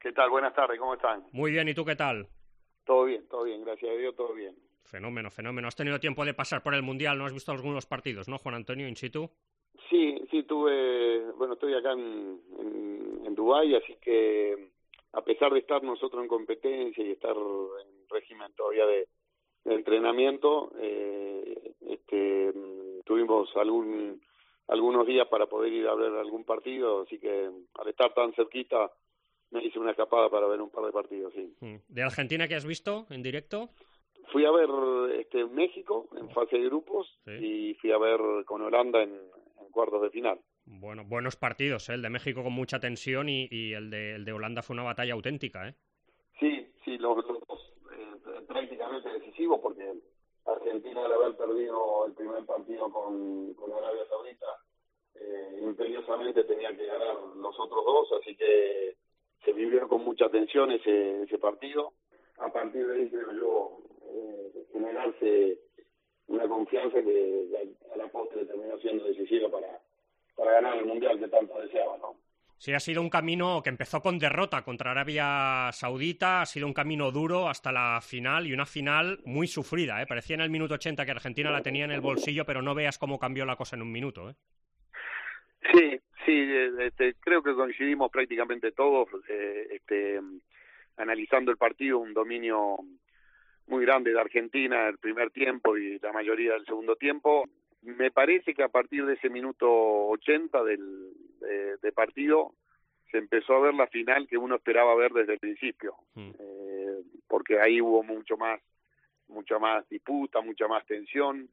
¿Qué tal? Buenas tardes, ¿cómo están? Muy bien, ¿y tú qué tal? Todo bien, gracias a Dios, todo bien. Fenómeno, fenómeno. ¿Has tenido tiempo de pasar por el Mundial? ¿No has visto algunos partidos, no, Juan Antonio, in situ? Sí, estoy acá en Dubái, así que a pesar de estar nosotros en competencia y estar en régimen todavía de entrenamiento, tuvimos algunos días para poder ir a ver algún partido, así que al estar tan cerquita me hice una escapada para ver un par de partidos, sí. ¿De Argentina qué has visto en directo? Fui a ver México en fase de grupos, Sí. y fui a ver con Holanda en cuartos de final. Bueno, buenos partidos, ¿eh? El de México con mucha tensión y el de Holanda fue una batalla auténtica, ¿eh? Sí, los dos prácticamente decisivos, porque Argentina, al haber perdido el primer partido con Arabia Saudita, imperiosamente tenía que ganar los otros dos, así que se vivió con mucha tensión ese partido. A partir de ahí, creo yo, generarse una confianza que a la postre terminó siendo decisiva para ganar el Mundial que tanto deseaba, ¿no? Sí, ha sido un camino que empezó con derrota contra Arabia Saudita, ha sido un camino duro hasta la final, y una final muy sufrida, ¿eh? Parecía en el minuto 80 que Argentina la tenía en el bolsillo, pero no veas cómo cambió la cosa en un minuto, ¿eh? Sí, creo que coincidimos prácticamente todos, analizando el partido, un dominio muy grande de Argentina el primer tiempo y la mayoría del segundo tiempo. Me parece que a partir de ese minuto 80 de partido se empezó a ver la final que uno esperaba ver desde el principio, porque ahí hubo mucha más disputa, mucha más tensión,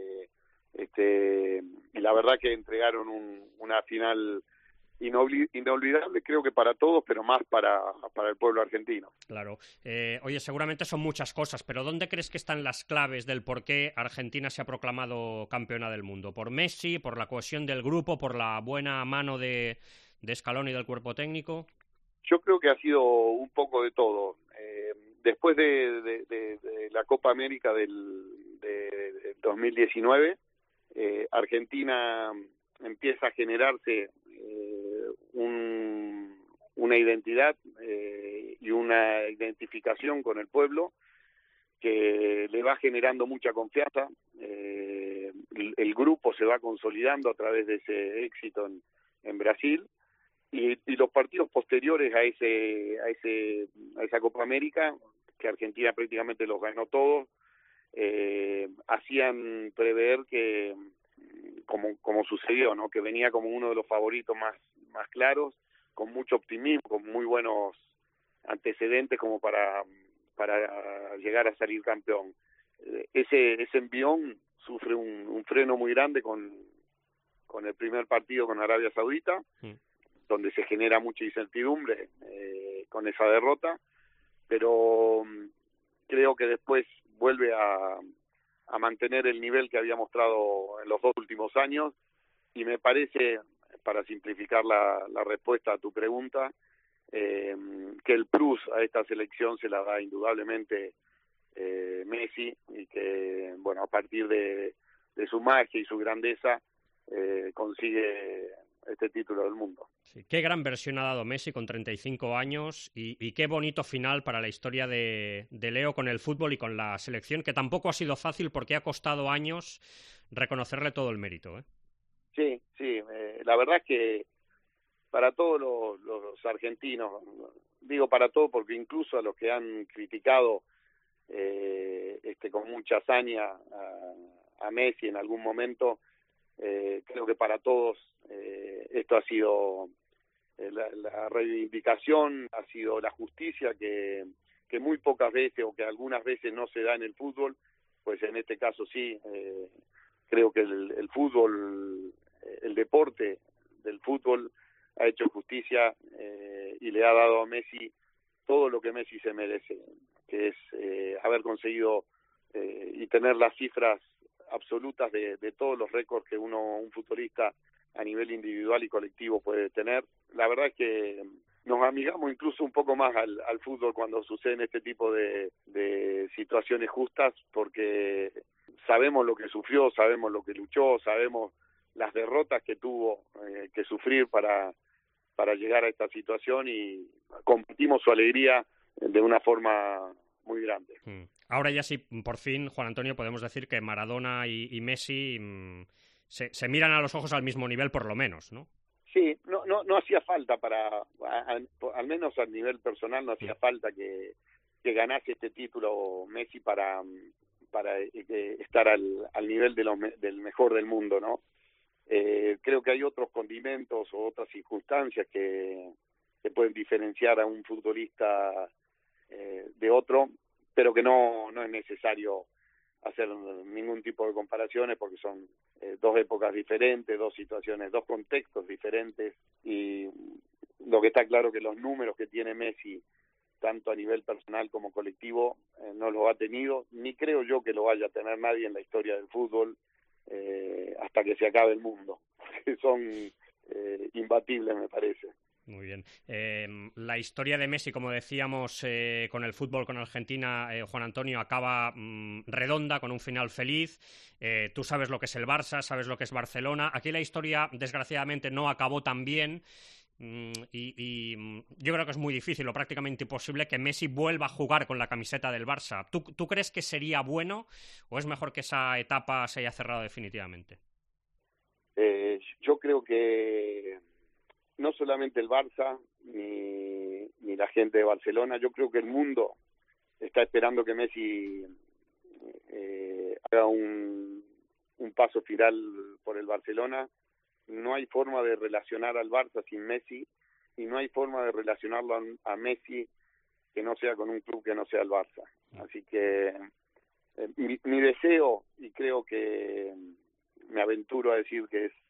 y la verdad que entregaron una final inolvidable, creo que para todos, pero más para el pueblo argentino. Claro. Oye, seguramente son muchas cosas, pero ¿dónde crees que están las claves del por qué Argentina se ha proclamado campeona del mundo? ¿Por Messi, por la cohesión del grupo, por la buena mano de Scaloni y del cuerpo técnico? Yo creo que ha sido un poco de todo. Después de la Copa América del 2019, Argentina empieza a generarse una identidad y una identificación con el pueblo que le va generando mucha confianza. El grupo se va consolidando a través de ese éxito en Brasil, y los partidos posteriores a esa Copa América, que Argentina prácticamente los ganó todos, hacían prever que, como sucedió, ¿no?, que venía como uno de los favoritos más claros, con mucho optimismo, con muy buenos antecedentes como para llegar a salir campeón. Ese envión sufre un freno muy grande con el primer partido con Arabia Saudita, donde se genera mucha incertidumbre con esa derrota, pero creo que después vuelve a mantener el nivel que había mostrado en los dos últimos años, y me parece, para simplificar la respuesta a tu pregunta, que el plus a esta selección se la da indudablemente Messi, y que, bueno, a partir de su magia y su grandeza consigue este título del mundo. Sí, qué gran versión ha dado Messi con 35 años y qué bonito final para la historia de Leo con el fútbol y con la selección, que tampoco ha sido fácil porque ha costado años reconocerle todo el mérito, ¿eh? Sí, la verdad es que para todos los argentinos, digo para todos porque incluso a los que han criticado con mucha hazaña a Messi en algún momento, creo que para todos esto ha sido la reivindicación, ha sido la justicia que muy pocas veces, o que algunas veces no se da en el fútbol, pues en este caso sí. Creo que el fútbol, el deporte del fútbol ha hecho justicia y le ha dado a Messi todo lo que Messi se merece, que es haber conseguido y tener las cifras absolutas de todos los récords que un futbolista a nivel individual y colectivo puede tener. La verdad es que nos amigamos incluso un poco más al fútbol cuando suceden este tipo de situaciones justas, porque sabemos lo que sufrió, sabemos lo que luchó, sabemos las derrotas que tuvo que sufrir para para llegar a esta situación y compartimos su alegría de una forma muy grande. Ahora ya sí, por fin, Juan Antonio, podemos decir que Maradona y Messi se miran a los ojos al mismo nivel, por lo menos, ¿no? Sí, no hacía falta al menos a nivel personal, no hacía falta que ganase este título Messi para estar al nivel del mejor del mundo, ¿no? Creo que hay otros condimentos o otras circunstancias que pueden diferenciar a un futbolista de otro, pero que no es necesario hacer ningún tipo de comparaciones porque son dos épocas diferentes, dos situaciones, dos contextos diferentes, y lo que está claro que los números que tiene Messi tanto a nivel personal como colectivo no los ha tenido, ni creo yo que lo vaya a tener nadie en la historia del fútbol hasta que se acabe el mundo, porque son imbatibles, me parece. Muy bien. La historia de Messi, como decíamos, con el fútbol, con Argentina, Juan Antonio, acaba redonda, con un final feliz. Tú sabes lo que es el Barça, sabes lo que es Barcelona. Aquí la historia, desgraciadamente, no acabó tan bien. Y yo creo que es muy difícil o prácticamente imposible que Messi vuelva a jugar con la camiseta del Barça. ¿Tú crees que sería bueno o es mejor que esa etapa se haya cerrado definitivamente? Yo creo que no solamente el Barça ni la gente de Barcelona, yo creo que el mundo está esperando que Messi haga un paso final por el Barcelona. No hay forma de relacionar al Barça sin Messi y no hay forma de relacionarlo a Messi que no sea con un club que no sea el Barça. Así que mi deseo, y creo que me aventuro a decir que es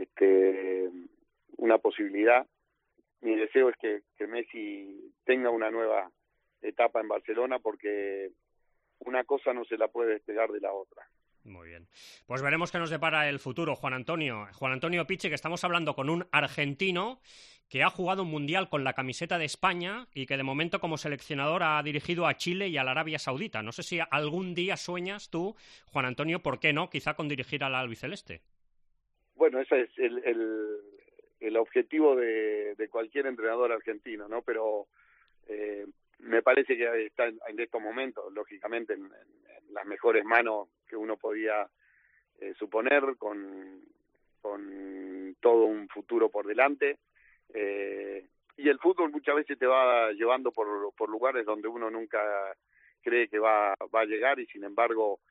una posibilidad, mi deseo es que Messi tenga una nueva etapa en Barcelona, porque una cosa no se la puede despegar de la otra. Muy bien. Pues veremos qué nos depara el futuro, Juan Antonio. Juan Antonio Pichi, que estamos hablando con un argentino que ha jugado un mundial con la camiseta de España y que de momento como seleccionador ha dirigido a Chile y a la Arabia Saudita. No sé si algún día sueñas tú, Juan Antonio, ¿por qué no? Quizá con dirigir al albiceleste. Bueno, ese es el objetivo de cualquier entrenador argentino, ¿no? Pero me parece que está en estos momentos, lógicamente, en las mejores manos que uno podía suponer, con todo un futuro por delante. Y el fútbol muchas veces te va llevando por lugares donde uno nunca cree que va a llegar, y sin embargo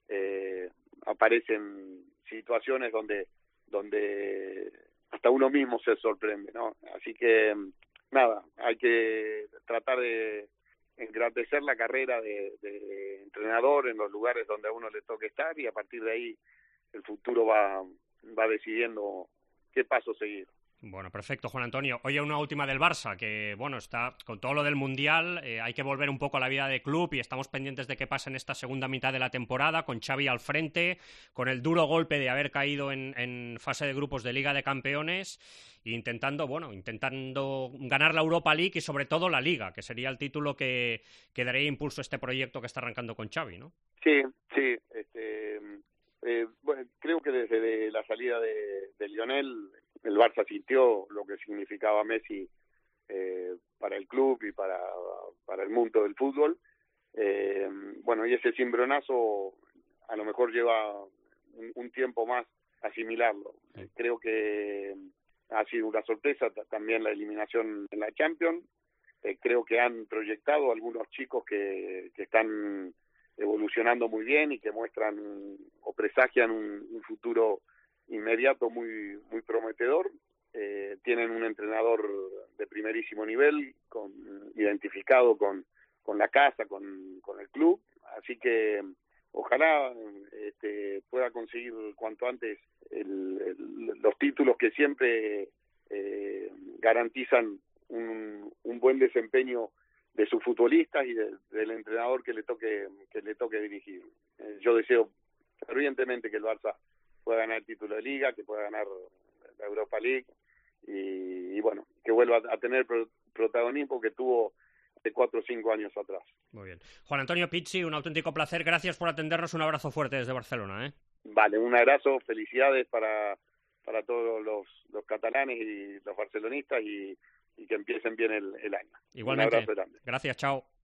aparecen situaciones donde hasta uno mismo se sorprende, ¿no? Así que nada, hay que tratar de engrandecer la carrera de entrenador en los lugares donde a uno le toque estar, y a partir de ahí el futuro va decidiendo qué paso seguir. Bueno, perfecto, Juan Antonio. Oye, una última del Barça, que bueno, está con todo lo del Mundial, hay que volver un poco a la vida de club y estamos pendientes de qué pasa en esta segunda mitad de la temporada, con Xavi al frente, con el duro golpe de haber caído en fase de grupos de Liga de Campeones, e intentando ganar la Europa League y sobre todo la Liga, que sería el título que daría impulso a este proyecto que está arrancando con Xavi, ¿no? Sí. Bueno, creo que desde la salida de Lionel, el Barça sintió lo que significaba Messi para el club y para el mundo del fútbol. Bueno, y ese cimbronazo a lo mejor lleva un tiempo más asimilarlo. Creo que ha sido una sorpresa también la eliminación en la Champions. Creo que han proyectado algunos chicos que están evolucionando muy bien y que muestran o presagian un futuro inmediato muy prometedor. Tienen un entrenador de primerísimo nivel, identificado con la casa, con el club, así que ojalá pueda conseguir cuanto antes los títulos que siempre garantizan un buen desempeño de sus futbolistas y del entrenador que le toque dirigir. Yo deseo fervientemente que el Barça pueda ganar el título de Liga, que pueda ganar la Europa League y bueno, que vuelva a tener protagonismo que tuvo de 4 o 5 años atrás. Muy bien. Juan Antonio Pichi, un auténtico placer. Gracias por atendernos. Un abrazo fuerte desde Barcelona, ¿eh? Vale, un abrazo. Felicidades para para todos los catalanes y los barcelonistas y que empiecen bien el año. Igualmente. Un abrazo grande. Gracias, chao.